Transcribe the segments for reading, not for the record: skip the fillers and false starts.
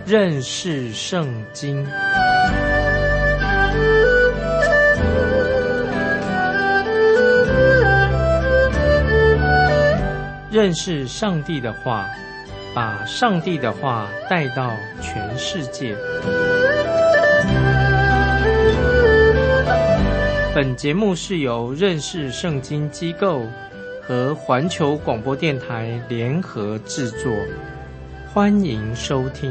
认识圣经。认识上帝的话，把上帝的话带到全世界。本节目是由认识圣经机构和环球广播电台联合制作，欢迎收听。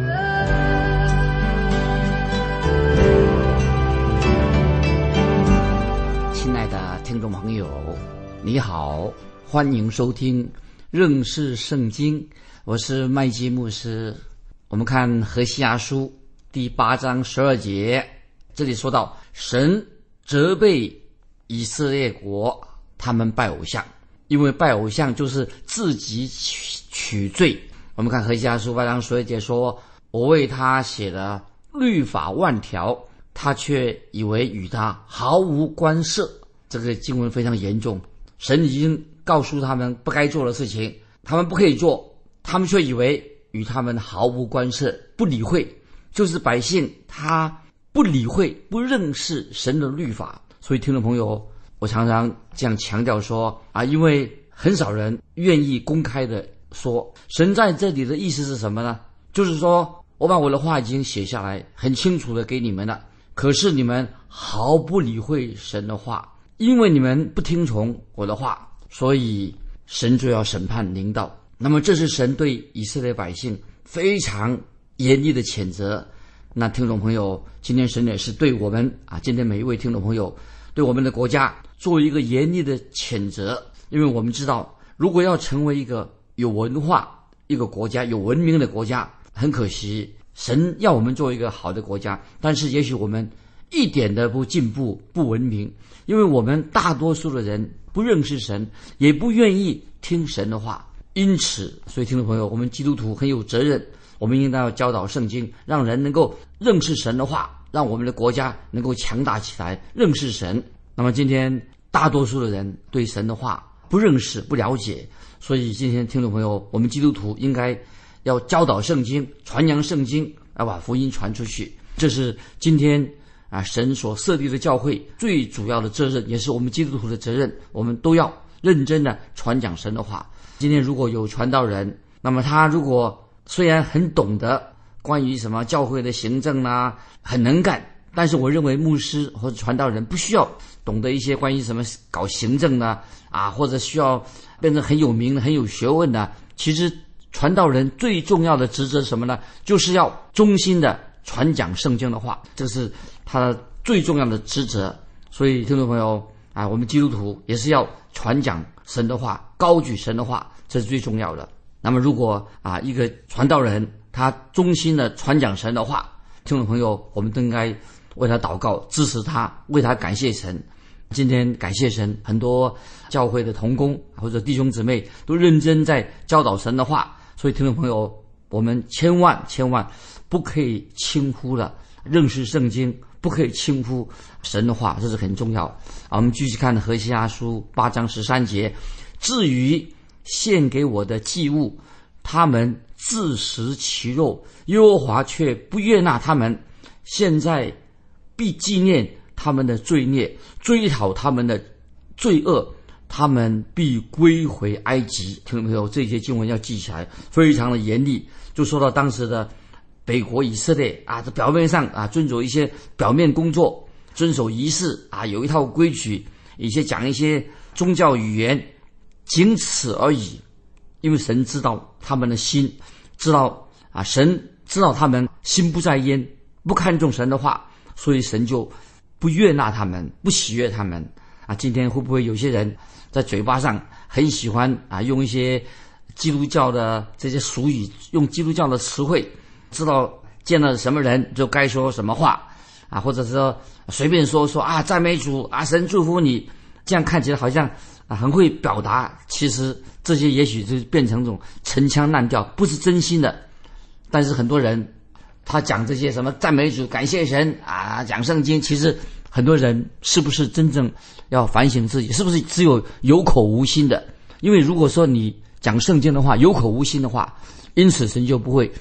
亲爱的听众朋友，你好，欢迎收听认识圣经，我是麦基牧师。我们看何西阿书第8章12节，这里说到神责备以色列国他们拜偶像，因为拜偶像就是自己取罪。我们看何西阿书8章12节说，我为他写了律法万条，他却以为与他毫无关涉。这个经文非常严重，神已经告诉他们不该做的事情，他们不可以做，他们却以为与他们毫无关涉，不理会。就是百姓他不理会，不认识神的律法。所以听众朋友，我常常这样强调说因为很少人愿意公开的说神在这里的意思是什么呢？就是说我把我的话已经写下来，很清楚的给你们了，可是你们毫不理会神的话，因为你们不听从我的话，所以神就要审判临到。那么这是神对以色列百姓非常严厉的谴责。那听众朋友，今天神也是对我们今天每一位听众朋友，对我们的国家做一个严厉的谴责。因为我们知道，如果要成为一个有文化、一个国家有文明的国家，很可惜神要我们做一个好的国家，但是也许我们一点的不进步、不文明，因为我们大多数的人不认识神，也不愿意听神的话。因此，所以听众朋友，我们基督徒很有责任，我们应当要教导圣经，让人能够认识神的话，让我们的国家能够强大起来，认识神。那么今天大多数的人对神的话不认识、不了解，所以今天听众朋友，我们基督徒应该要教导圣经，传扬圣经，要把福音传出去。这是今天神所设立的教会最主要的责任，也是我们基督徒的责任。我们都要认真的传讲神的话。今天如果有传道人，那么他如果虽然很懂得关于什么教会的行政很能干，但是我认为牧师或者传道人不需要懂得一些关于什么搞行政或者需要变成很有名的、很有学问的。其实传道人最重要的职责是什么呢？就是要忠心的传讲圣经的话，这是他最重要的职责。所以听众朋友我们基督徒也是要传讲神的话，高举神的话，这是最重要的。那么如果一个传道人他忠心的传讲神的话，听众朋友，我们都应该为他祷告，支持他，为他感谢神。今天感谢神，很多教会的同工或者弟兄姊妹都认真在教导神的话。所以听众朋友，我们千万不可以轻忽了认识圣经，不可以轻忽神的话，这是很重要。我们继续看何西阿书8章13节，至于献给我的祭物，他们自食其肉，耶和华却不悦纳他们，现在必纪念他们的罪孽，追讨他们的罪恶，他们必归回埃及。听众朋友，这些经文要记起来，非常的严厉。就说到当时的北国以色列这表面上遵守一些表面工作，遵守仪式有一套规矩，讲一些宗教语言，仅此而已。因为神知道他们的心，知道神知道他们心不在焉，不看重神的话，所以神就不悦纳他们，不喜悦他们。今天会不会有些人在嘴巴上很喜欢用一些基督教的这些俗语，用基督教的词汇，知道见了什么人就该说什么话或者说随便说赞美主神祝福你，这样看起来好像很会表达，其实这些也许就变成这种陈腔滥调，不是真心的。但是很多人他讲这些什么赞美主、感谢神讲圣经，其实很多人是不是真正要反省自己，是不是只有口无心的？因为如果说你讲圣经的话有口无心的话，因此神就不会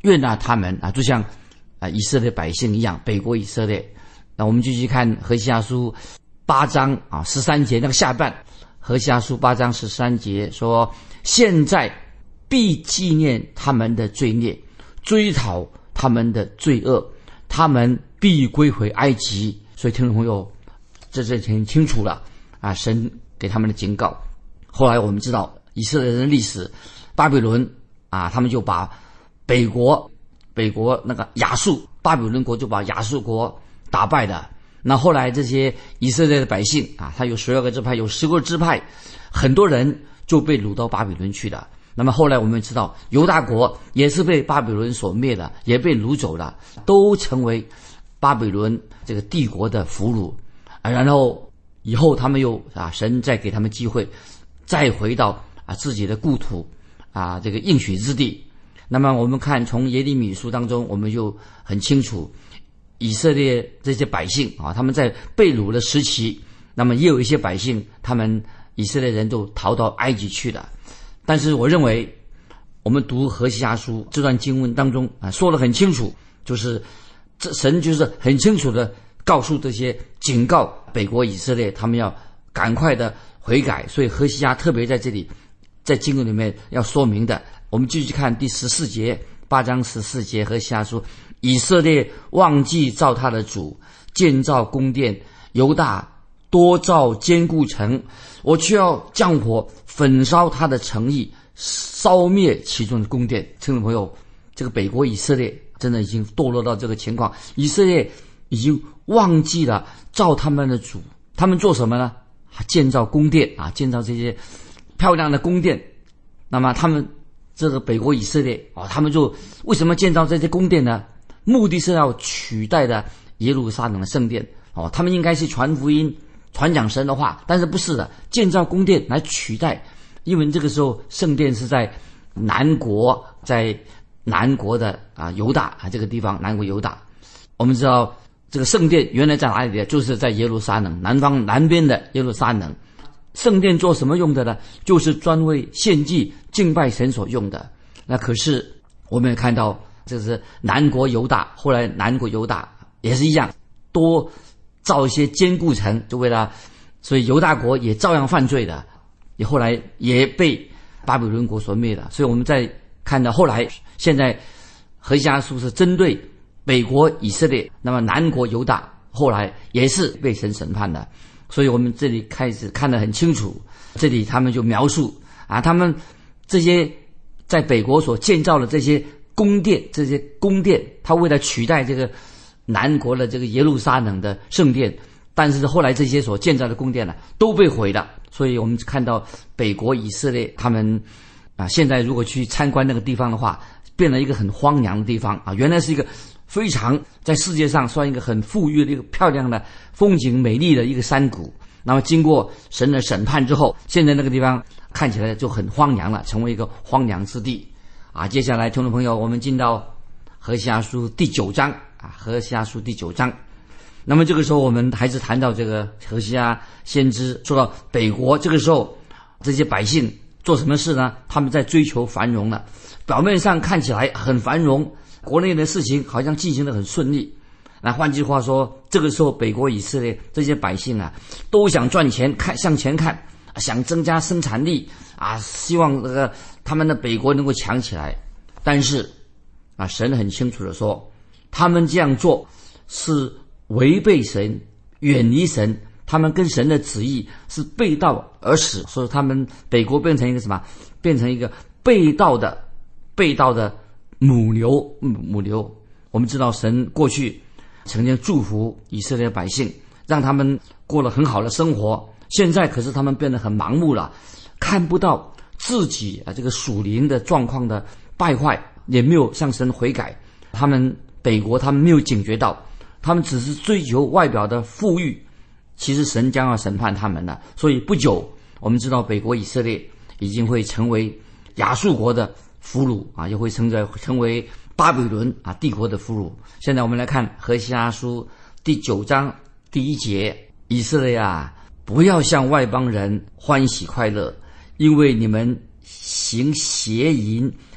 悦纳他们啊，就像以色列百姓一样，北国以色列。那我们继续看何西阿书8章13节那个下半，何西阿书8章13节说：现在必纪念他们的罪孽，追讨他们的罪恶，他们必归回埃及。所以听众朋友，这很清楚了啊，神给他们的警告。后来我们知道以色列人的历史，巴比伦啊，他们就把北国那个亚述，巴比伦国就把亚述国打败的。那后来这些以色列的百姓啊，他有12个支派，有10个支派，很多人就被掳到巴比伦去了。那么后来我们知道犹大国也是被巴比伦所灭的，也被掳走了，都成为巴比伦这个帝国的俘虏。然后以后他们又神再给他们机会，再回到自己的故土这个应许之地。那么我们看从耶利米书当中，我们就很清楚以色列这些百姓他们在被掳的时期，那么也有一些百姓，他们以色列人都逃到埃及去了。但是我认为我们读何西阿书这段经文当中说得很清楚，就是神就是很清楚的告诉这些警告北国以色列，他们要赶快的悔改。所以何西阿特别在这里在经文里面要说明的。我们继续看第14节，8章14节，何西阿书：以色列忘记造他的主，建造宫殿，犹大多造坚固城，我却要降火焚烧他的城邑，烧灭其中的宫殿。听众朋友，这个北国以色列真的已经堕落到这个情况，以色列已经忘记了造他们的主。他们做什么呢？建造宫殿建造这些漂亮的宫殿。那么他们这个北国以色列他们就为什么建造这些宫殿呢？目的是要取代的耶路撒冷的圣殿他们应该是传福音传讲神的话，但是不是的，建造宫殿来取代。因为这个时候圣殿是在南国，在南国的犹大这个地方，南国犹大。我们知道这个圣殿原来在哪里的？就是在耶路撒冷南边的耶路撒冷。圣殿做什么用的呢？就是专为献祭敬拜神所用的。那可是我们也看到这是南国犹大，后来南国犹大也是一样，多造一些坚固城，就为了，所以犹大国也照样犯罪的，也后来也被巴比伦国所灭了。所以我们再看到后来，现在何西阿书是针对北国以色列，那么南国犹大后来也是被神审判的。所以我们这里开始看得很清楚，这里他们就描述他们这些在北国所建造的这些宫殿，他为了取代这个南国的这个耶路撒冷的圣殿，但是后来这些所建造的宫殿都被毁了。所以我们看到北国以色列他们现在如果去参观那个地方的话，变了一个很荒凉的地方原来是一个非常在世界上算一个很富裕的一个漂亮的风景美丽的一个山谷。那么经过神的审判之后，现在那个地方看起来就很荒凉了，成为一个荒凉之地接下来听众朋友，我们进到何西阿书第9章何西阿书第9章。那么这个时候我们还是谈到这个何西阿先知，说到北国这个时候这些百姓做什么事呢？他们在追求繁荣了，表面上看起来很繁荣，国内的事情好像进行得很顺利。那换句话说，这个时候北国以色列这些百姓都想赚钱，向前看，想增加生产力希望他们的北国能够强起来。但是神很清楚地说，他们这样做是违背神，远离神，他们跟神的旨意是背道而驰。所以他们北国变成一个什么？变成一个背道的母牛。我们知道神过去曾经祝福以色列百姓，让他们过了很好的生活，现在可是他们变得很盲目了，看不到自己这个属灵的状况的败坏，也没有向神悔改。他们北国他们没有警觉到，他们只是追求外表的富裕，其实神将要审判他们了。所以不久我们知道北国以色列已经会成为亚述国的俘虏也会成为巴比伦帝国的俘虏。现在我们来看何西阿书第9章第1节，以色列不要向外邦人欢喜快乐，因为你们行邪淫，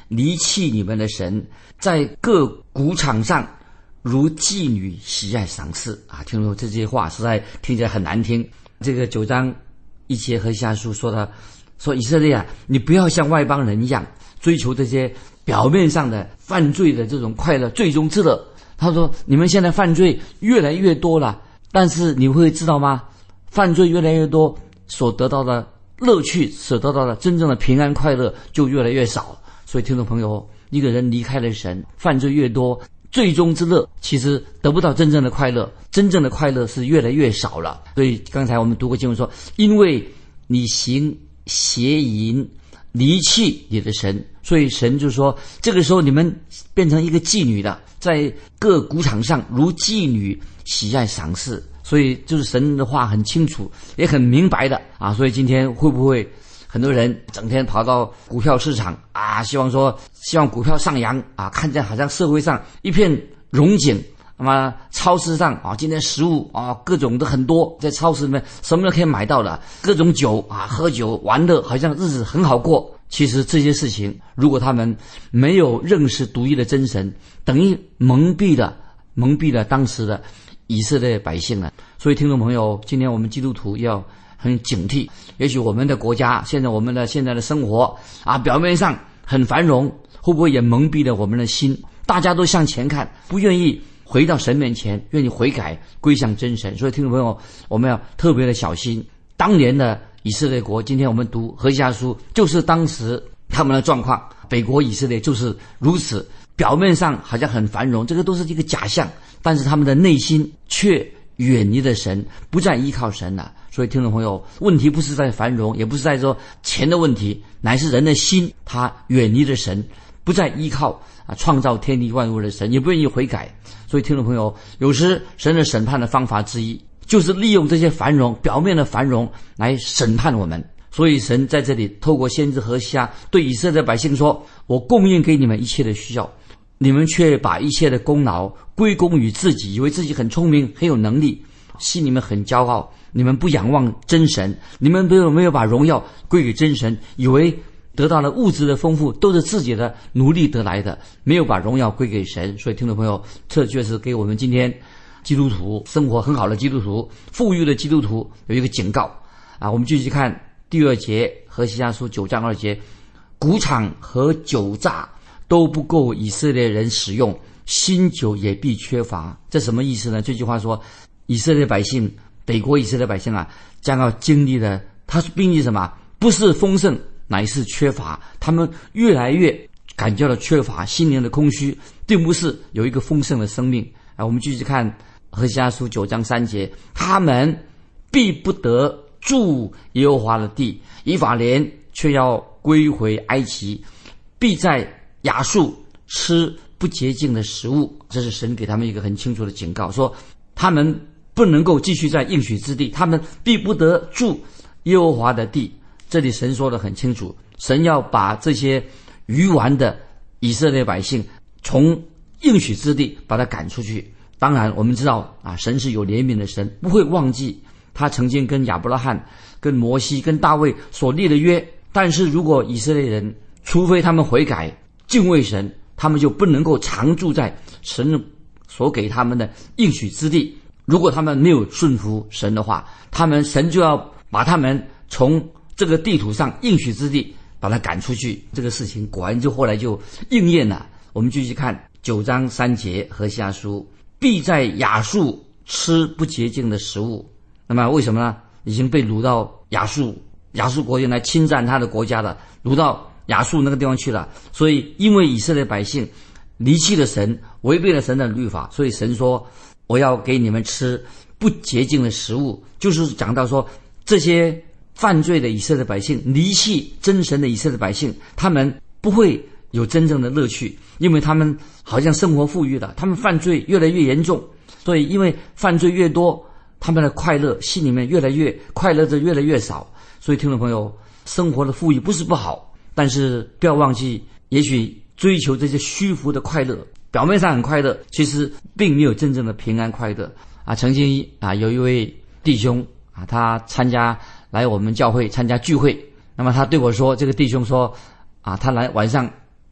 离弃你们的神，在各谷场上如妓女喜爱赏赐啊！听说这些话实在听起来很难听。这个9章1节和下书说以色列啊，你不要像外邦人一样追求这些表面上的犯罪的这种快乐，最终之乐。他说你们现在犯罪越来越多了，但是你会知道吗？犯罪越来越多，所得到的乐趣，所得到的真正的平安快乐就越来越少。所以听众朋友，一个人离开了神，犯罪越多，最终之乐其实得不到真正的快乐，真正的快乐是越来越少了。所以刚才我们读过经文说，因为你行邪淫，离弃你的神，所以神就说这个时候你们变成一个妓女了，在各谷场上如妓女喜爱赏赐。所以就是神的话很清楚也很明白的啊。所以今天会不会很多人整天跑到股票市场啊，希望股票上扬啊，看见好像社会上一片荣景，那么超市上啊，今天食物啊各种的很多，在超市里面什么都可以买到了，各种酒啊，喝酒玩乐，好像日子很好过。其实这些事情如果他们没有认识独一的真神，等于蒙蔽了当时的以色列百姓了。所以听众朋友，今天我们基督徒要很警惕，也许我们的国家现在的生活啊，表面上很繁荣，会不会也蒙蔽了我们的心？大家都向前看，不愿意回到神面前，愿意悔改归向真神。所以听众朋友，我们要特别的小心。当年的以色列国，今天我们读何西阿书，就是当时他们的状况。北国以色列就是如此，表面上好像很繁荣，这个都是一个假象，但是他们的内心却远离了神，不再依靠神了。所以听众朋友，问题不是在繁荣，也不是在说钱的问题，乃是人的心他远离了神，不再依靠创造天地万物的神，也不愿意悔改。所以听众朋友，有时神的审判的方法之一，就是利用这些繁荣，表面的繁荣来审判我们。所以神在这里透过先知何西阿对以色列百姓说，我供应给你们一切的需要，你们却把一切的功劳归功于自己，以为自己很聪明很有能力，心里面很骄傲。你们不仰望真神，你们没有把荣耀归给真神，以为得到了物质的丰富都是自己的努力得来的，没有把荣耀归给神。所以听众朋友，这就是给我们今天基督徒生活很好的基督徒，富裕的基督徒有一个警告啊。我们继续看第2节，何西阿书9章2节，谷场和酒榨都不够以色列人使用，新酒也必缺乏。这什么意思呢？这句话说以色列百姓，北国以色列百姓啊，将要经历的，他是经历什么？不是丰盛，乃是缺乏。他们越来越感觉到缺乏，心灵的空虚，并不是有一个丰盛的生命啊。我们继续看何西阿书9章3节，他们必不得住耶和华的地，以法莲却要归回埃及，必在亚述吃不洁净的食物。这是神给他们一个很清楚的警告，说他们不能够继续在应许之地，他们必不得住耶和华的地。这里神说得很清楚，神要把这些愚顽的以色列百姓从应许之地把他赶出去。当然我们知道啊，神是有怜悯的神，不会忘记他曾经跟亚伯拉罕、跟摩西、跟大卫所立的约。但是如果以色列人除非他们悔改敬畏神，他们就不能够常住在神所给他们的应许之地。如果他们没有顺服神的话，神就要把他们从这个地图上应许之地把他赶出去。这个事情果然就后来就应验了。我们继续看9章3节何西阿书，必在亚述吃不洁净的食物。那么为什么呢？已经被掳到亚述国家来侵占他的国家了，掳到亚述那个地方去了。所以因为以色列百姓离弃了神，违背了神的律法，所以神说我要给你们吃不洁净的食物。就是讲到说这些犯罪的以色列百姓，离弃真神的以色列百姓，他们不会有真正的乐趣，因为他们好像生活富裕了，他们犯罪越来越严重，所以因为犯罪越多，他们的快乐心里面快乐的越来越少。所以听众朋友，生活的富裕不是不好，但是不要忘记，也许追求这些虚浮的快乐，表面上很快乐，其实并没有真正的平安快乐啊。曾经有一位弟兄他来我们教会参加聚会，那么他对我说，这个弟兄说他来晚上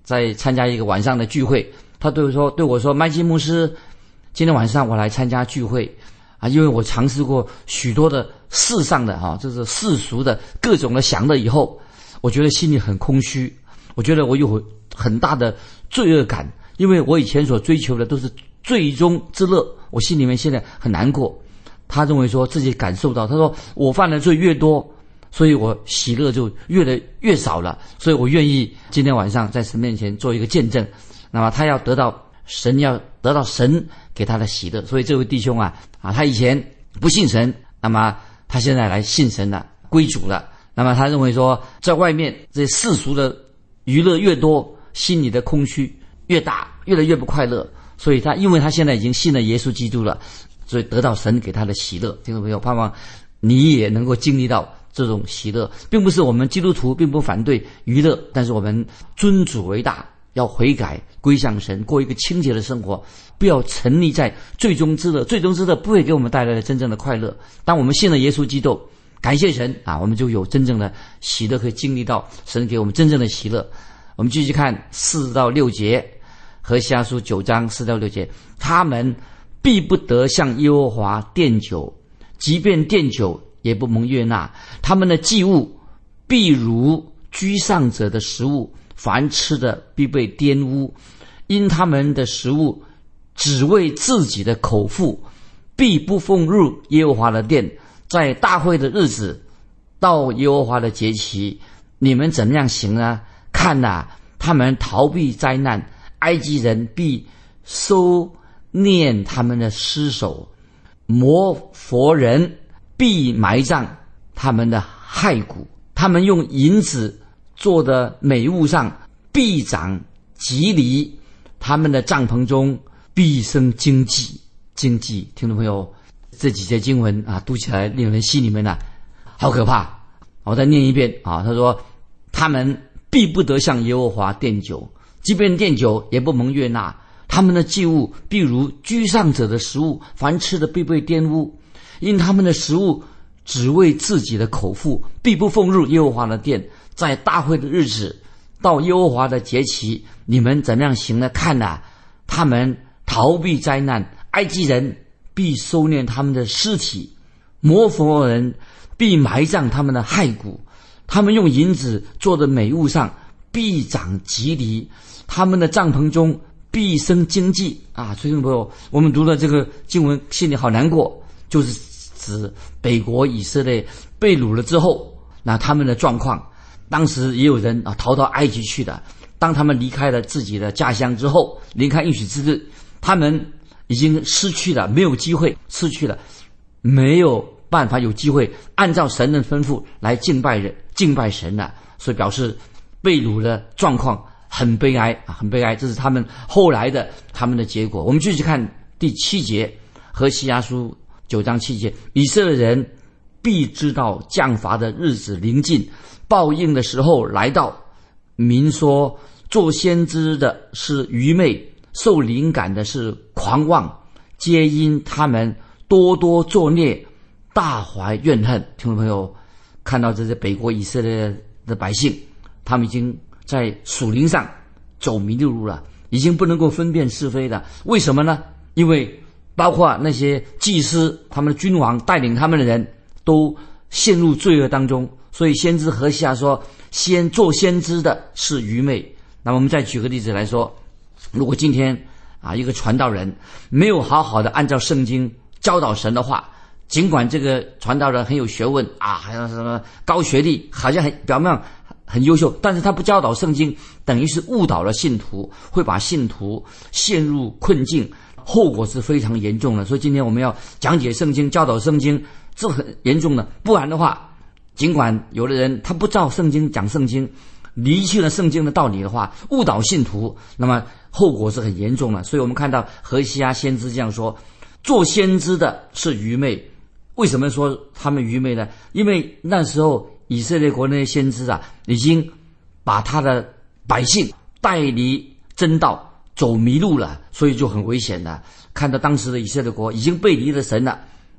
在参加一个晚上的聚会，他对我说，麦基牧师，今天晚上我来参加聚会啊，因为我尝试过许多的世上的就是世俗的各种的享乐以后，我觉得心里很空虚，我觉得我有很大的罪恶感，因为我以前所追求的都是最终之乐，我心里面现在很难过。他认为说自己感受到，他说我犯的罪越多，所以我喜乐就越来越少了，所以我愿意今天晚上在神面前做一个见证。那么他要得到神给他的喜乐，所以这位弟兄他以前不信神，那么他现在来信神了，归主了。那么他认为说，在外面这世俗的娱乐越多，心里的空虚越大，越来越不快乐，所以因为他现在已经信了耶稣基督了，所以得到神给他的喜乐。听众朋友，盼望你也能够经历到这种喜乐，并不是我们基督徒并不反对娱乐，但是我们尊主为大，要悔改归向神，过一个清洁的生活，不要沉溺在最终之乐。最终之乐不会给我们带来的真正的快乐。当我们信了耶稣基督，感谢神我们就有真正的喜乐，可以经历到神给我们真正的喜乐。我们继续看4到6节，何西阿书9章4到6节，他们必不得向耶和华奠酒，即便奠酒也不蒙悦纳。他们的祭物必如居上者的食物，凡吃的必被玷污，因他们的食物只为自己的口腹，必不奉入耶和华的殿。在大会的日子，到耶和华的节期，你们怎么样行呢？看他们逃避灾难，埃及人必收念他们的尸首，摩佛人必埋葬他们的骸骨，他们用银子做的美物上必长棘藜，他们的帐篷中必生荆棘。荆棘，听众朋友，这几节经文读起来令人心里面好可怕。我再念一遍他说，他们必不得向耶和华奠酒，即便奠酒也不蒙悦纳。他们的祭物必如居上者的食物，凡吃的必被玷污，因他们的食物只为自己的口腹，必不奉入耶和华的殿。在大会的日子，到耶和华的节期，你们怎么样行呢？看他们逃避灾难，埃及人必收敛他们的尸体，摩佛人必埋葬他们的骸骨，他们用银子做的美物上必长棘藜，他们的帐篷中必生荆棘。所以朋友，我们读了这个经文心里好难过，就是指北国以色列被掳了之后，那他们的状况。当时也有人逃到埃及去的，当他们离开了自己的家乡之后，离开应许之地，他们已经失去了，没有机会，失去了没有办法有机会按照神的吩咐来敬拜神了，所以表示被掳的状况很悲哀很悲哀。这是他们后来的他们的结果。我们继续看第7节，何西阿书9章7节，以色列人必知道降罚的日子临近，报应的时候来到。民说，做先知的是愚昧，受灵感的是狂妄，皆因他们多多作孽，大怀怨恨。听众朋友，看到这些北国以色列的百姓，他们已经在属灵上走迷路了，已经不能够分辨是非了。为什么呢？因为包括那些祭司，他们的君王带领他们的人都陷入罪恶当中，所以先知何西阿说，做先知的是愚昧。那么我们再举个例子来说，如果今天一个传道人没有好好的按照圣经教导神的话，尽管这个传道人很有学问还有什么高学历，好像表面上很优秀，但是他不教导圣经，等于是误导了信徒，会把信徒陷入困境，后果是非常严重的。所以今天我们要讲解圣经，教导圣经，这很严重的。不然的话，尽管有的人他不照圣经讲圣经，离弃了圣经的道理的话，误导信徒，那么后果是很严重的。所以我们看到何西阿先知这样说，做先知的是愚昧。为什么说他们愚昧呢？因为那时候以色列国那些先知已经把他的百姓带离真道，走迷路了，所以就很危险了。看到当时的以色列国已经背离了神了，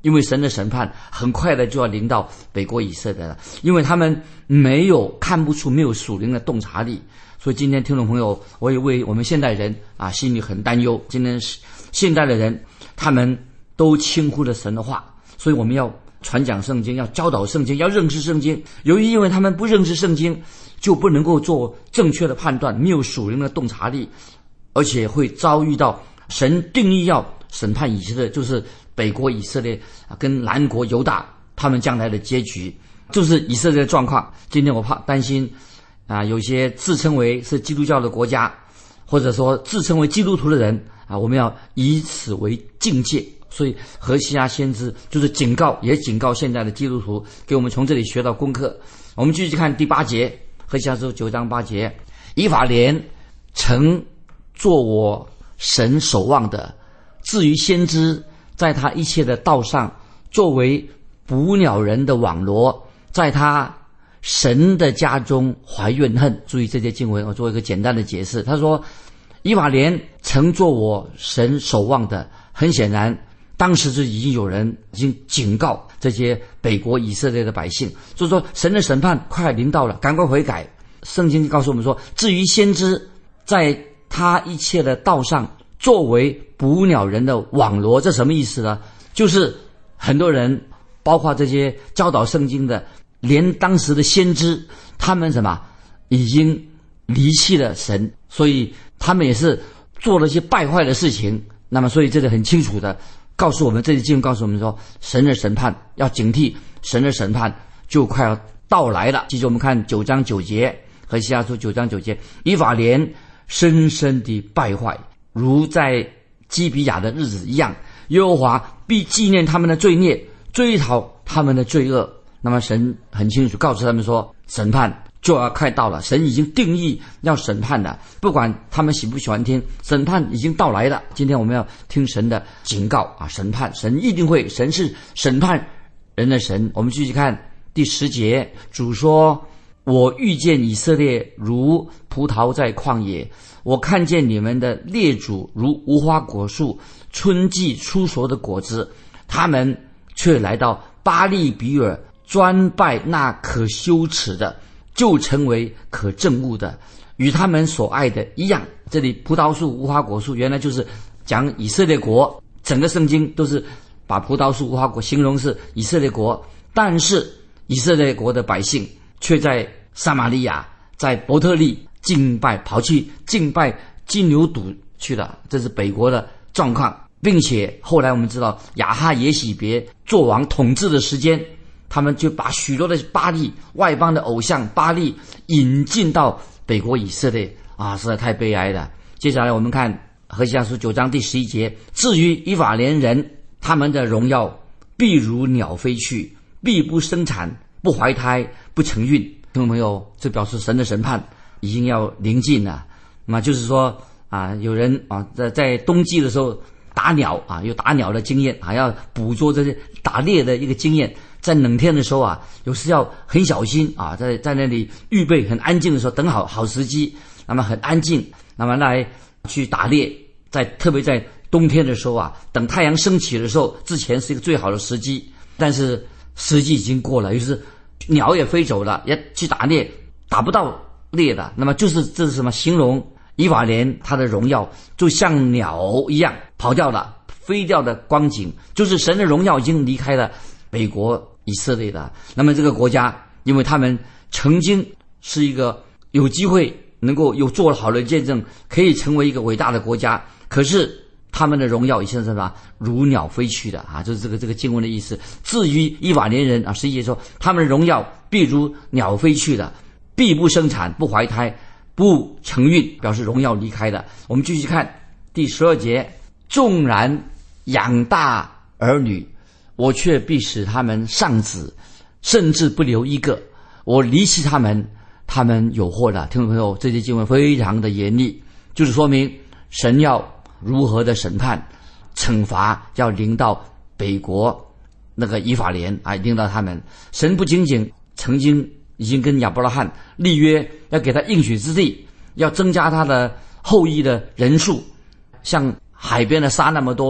因为神的审判很快的就要临到北国以色列了，因为他们看不出没有属灵的洞察力。所以今天听众朋友，我也为我们现代人心里很担忧。今天现代的人他们都轻忽了神的话，所以我们要传讲圣经，要教导圣经，要认识圣经。由于因为他们不认识圣经，就不能够做正确的判断，没有属灵的洞察力，而且会遭遇到神定义要审判以色列，就是北国以色列跟南国犹大他们将来的结局，就是以色列的状况。今天我担心有些自称为是基督教的国家，或者说自称为基督徒的人我们要以此为境界。所以何西阿先知就是警告现在的基督徒，给我们从这里学到功课。我们继续看第8节，何西阿书9章8节，以法莲曾做我神守望的，至于先知，在他一切的道上作为捕鸟人的网罗，在他神的家中怀怨恨。注意这些经文，我做一个简单的解释。他说以法莲曾做我神守望的，很显然当时就已经有人已经警告这些北国以色列的百姓，就是说神的审判快临到了，赶快悔改。圣经告诉我们说，至于先知，在他一切的道上作为捕鸟人的网罗。这什么意思呢？就是很多人包括这些教导圣经的，连当时的先知他们已经离弃了神，所以他们也是做了一些败坏的事情。那么所以这里很清楚的告诉我们，这里经文告诉我们说，神的审判要警惕，神的审判就快要到来了。继续我们看9章9节，何西阿书9章9节，以法莲深深地败坏，如在基比亚的日子一样，耶和华必纪念他们的罪孽，追讨他们的罪恶。那么神很清楚告诉他们说，审判就要快到了，神已经定义要审判了，不管他们喜不喜欢听，审判已经到来了。今天我们要听神的警告审判，神一定会，神是审判人的神。我们继续看第10节，主说，我遇见以色列如葡萄在旷野，我看见你们的列祖如无花果树，春季出熟的果子，他们却来到巴利比尔，专拜那可羞耻的，就成为可憎恶的，与他们所爱的一样。这里葡萄树无花果树原来就是讲以色列国，整个圣经都是把葡萄树无花果形容是以色列国，但是以色列国的百姓却在撒玛利亚，在伯特利跑去敬拜金牛犊去了，这是北国的状况。并且后来我们知道亚哈耶洗别做王统治的时间，他们就把许多的巴力外邦的偶像巴力引进到北国以色列实在太悲哀了。接下来我们看何西阿书9章第11节，至于以法莲人，他们的荣耀必如鸟飞去，必不生产，不怀胎，不成孕。听众朋友，这表示神的审判已经要临近了。那么就是说有人在冬季的时候打鸟有打鸟的经验要捕捉这些打猎的一个经验，在冷天的时候有时要很小心在那里预备很安静的时候，等好时机，那么很安静，那么来去打猎。特别在冬天的时候等太阳升起的时候之前是一个最好的时机，但是时机已经过了，于是鸟也飞走了，也去打猎，打不到猎的。那么这是什么？形容以法莲他的荣耀就像鸟一样跑掉了，飞掉的光景，就是神的荣耀已经离开了北国以色列的。那么这个国家，因为他们曾经是一个有机会能够有做了好的见证，可以成为一个伟大的国家，可是他们的荣耀已经是什么？如鸟飞去的就是这个经文的意思。至于以法莲人11节说，他们的荣耀必如鸟飞去的，必不生产，不怀胎，不成孕，表示荣耀离开的。我们继续看第12节，纵然养大儿女，我却必使他们丧子，甚至不留一个。我离弃他们，他们有祸的。听众朋友，这些经文非常的严厉，就是说明神要如何的审判惩罚，要临到北国那个以法莲临到他们。神不仅仅曾经已经跟亚伯拉罕立约，要给他应许之地，要增加他的后裔的人数，像海边的沙那么多，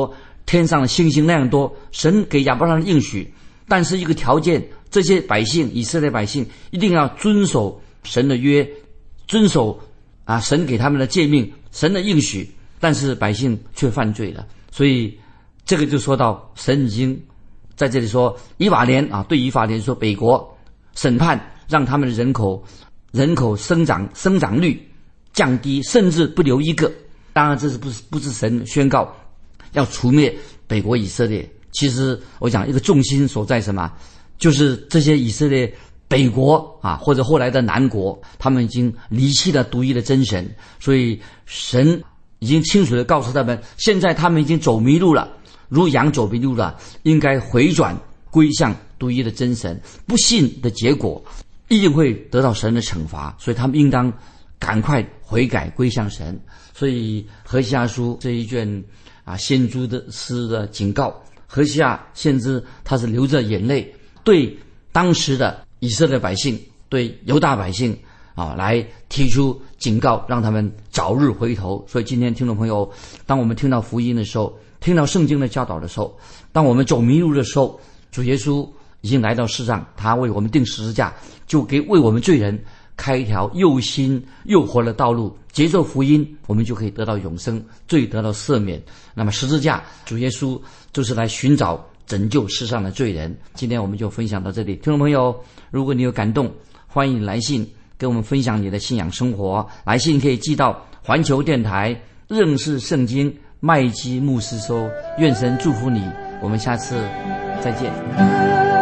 天上的星星那样多。神给亚伯拉罕的应许，但是一个条件，这些百姓，以色列百姓一定要遵守神的约，遵守神给他们的诫命，神的应许，但是百姓却犯罪了。所以这个就说到神已经在这里说，以法莲对以法莲说，北国审判，让他们的人口生长率降低，甚至不留一个。当然这是不是神宣告要除灭北国以色列，其实我讲一个重心所在什么，就是这些以色列北国或者后来的南国，他们已经离弃了独一的真神，所以神已经清楚地告诉他们，现在他们已经走迷路了，如羊走迷路了，应该回转归向独一的真神。不信的结果一定会得到神的惩罚，所以他们应当赶快悔改归向神。所以何西阿书这一卷先知的诗的警告，何西阿先知他是流着眼泪对当时的以色列百姓，对犹大百姓来提出警告，让他们早日回头。所以今天听众朋友，当我们听到福音的时候，听到圣经的教导的时候，当我们走迷路的时候，主耶稣已经来到世上，他为我们钉十字架，就为我们罪人开一条又新又活的道路，接受福音，我们就可以得到永生，罪得到赦免。那么十字架，主耶稣就是来寻找拯救世上的罪人。今天我们就分享到这里，听众朋友，如果你有感动，欢迎来信跟我们分享你的信仰生活。来信可以寄到环球电台认识圣经麦基牧师收。愿神祝福你，我们下次再见。